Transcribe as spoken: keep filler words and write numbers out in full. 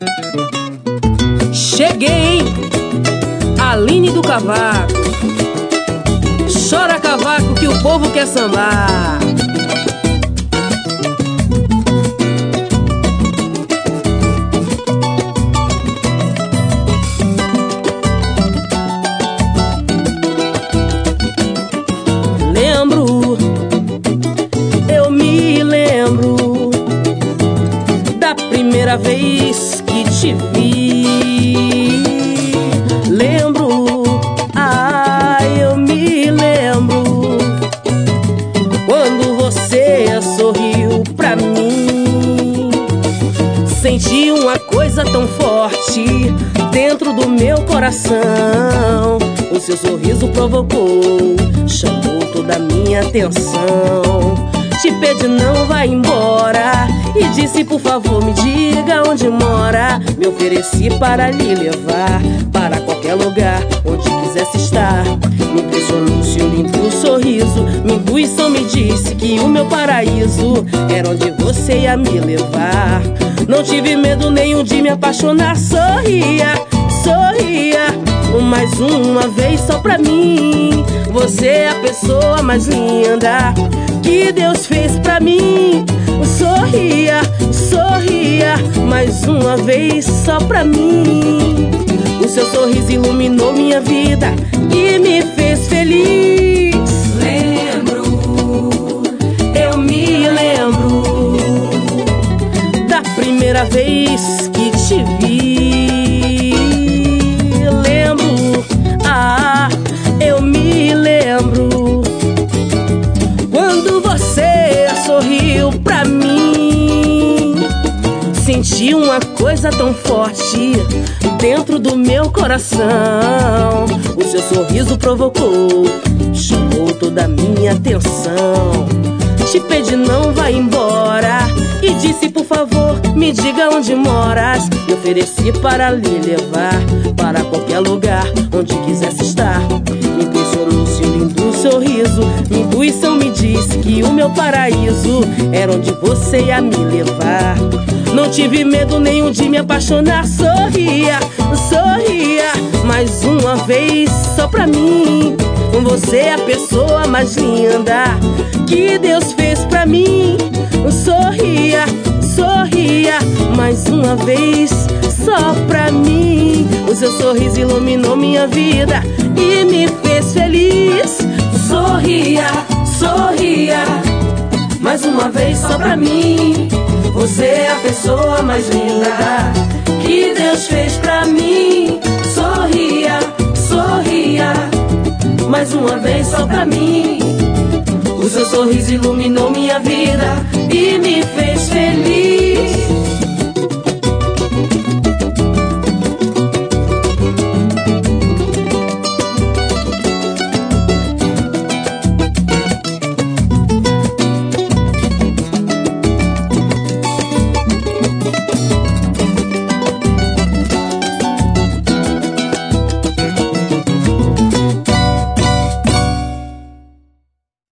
Cheguei, hein? Aline do Cavaco. Chora cavaco que o povo quer sambar. Lembro, eu me lembro da primeira vez que te vi. Lembro, ah, eu me lembro quando você sorriu pra mim. Senti uma coisa tão forte dentro do meu coração. O seu sorriso provocou, chamou toda a minha atenção. Te pedi não vá embora e disse por favor me diga onde mora. Me ofereci para lhe levar para qualquer lugar onde quisesse estar. Me impressionou seu lindo sorriso, minha intuição me disse que o meu paraíso era onde você ia me levar. Não tive medo nenhum de me apaixonar. Sorria, sorria, mais uma vez só pra mim. Você é a pessoa mais linda que Deus fez pra mim. Sorria, sorria, mais uma vez só pra mim. O seu sorriso iluminou minha vida e me fez feliz. Lembro, eu me lembro da primeira vez que te vi. Lembro, ah, eu me lembro quando você sorriu pra mim. Senti uma coisa tão forte dentro do meu coração. O seu sorriso provocou, chamou toda a minha atenção. Te pedi não vá embora e disse por favor me diga onde moras. Me ofereci para lhe levar para qualquer lugar onde quisesse estar. Me impressionou seu lindo sorriso, minha intuição me disse que o meu paraíso era onde você ia me levar. Não tive medo nenhum de me apaixonar. Sorria, sorria, mais uma vez só pra mim. Você é a pessoa mais linda que Deus fez pra mim. Sorria, sorria, mais uma vez só pra mim. O seu sorriso iluminou minha vida e me fez feliz. Sorria, sorria, mais uma vez só pra mim. Você é a pessoa mais linda que Deus fez pra mim. Sorria, sorria, mais uma vez só pra mim. O seu sorriso iluminou minha vida e me fez feliz.